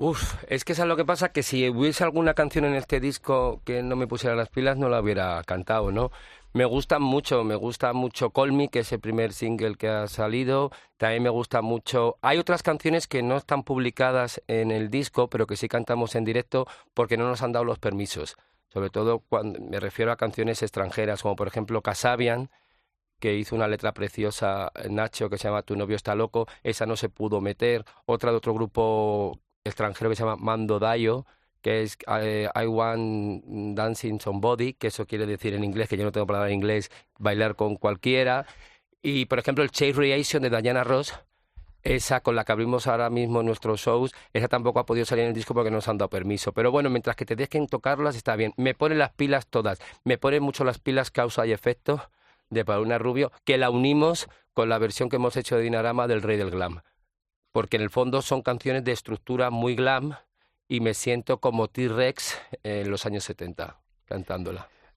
Es que eso es lo que pasa, que si hubiese alguna canción en este disco que no me pusiera las pilas, no la hubiera cantado, ¿no? Me gusta mucho Call Me, que es el primer single que ha salido, también me gusta mucho... Hay otras canciones que no están publicadas en el disco, pero que sí cantamos en directo porque no nos han dado los permisos, sobre todo cuando me refiero a canciones extranjeras, como por ejemplo Kasabian, que hizo una letra preciosa, Nacho, que se llama Tu novio está loco, esa no se pudo meter. Otra de otro grupo extranjero que se llama Mando Dayo, que es I Want Dancing Somebody, que eso quiere decir en inglés, que yo no tengo palabra en inglés, bailar con cualquiera. Y, por ejemplo, el Chase Reaction de Diana Ross, esa con la que abrimos ahora mismo nuestros shows, esa tampoco ha podido salir en el disco porque no nos han dado permiso. Pero bueno, mientras que te dejen tocarlas está bien. Me ponen las pilas todas. Me ponen mucho las pilas Causa y Efecto de Paulina Rubio, que la unimos con la versión que hemos hecho de Dinarama del Rey del Glam. Porque en el fondo son canciones de estructura muy glam y me siento como T-Rex en los años 70 cantándola.